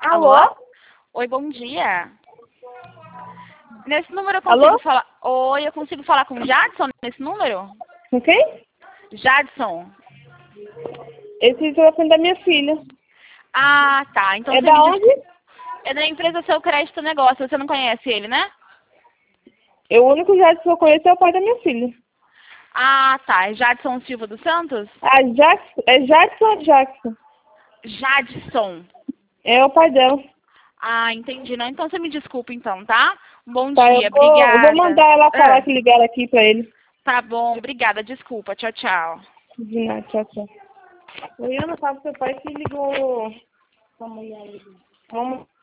Alô? Oi, bom dia. Nesse número eu Alô? consigo falar... Oi, eu consigo falar com o Jadson nesse número? Com quem? Jadson. Esse é o telefone da minha filha. Ah, tá. Então É você da me onde? desculpa. É da empresa Seu Crédito Negócio. Você não conhece ele, né? O único Jadson que eu conheço é o pai da minha filha. Ah, tá. É Jadson Silva dos Santos? Ah, Jackson, é Jackson ou Jackson? Jadson. É o pai dela. Ah, entendi. Não, então você me desculpa então, tá? Um bom Tá, dia. eu vou Obrigada. mandar ela falar que ligaram aqui pra ele. Tá bom. Obrigada. Desculpa. Tchau, tchau. De nada, tchau, tchau. Oi, Ana, sabe seu pai que ligou. Vamos.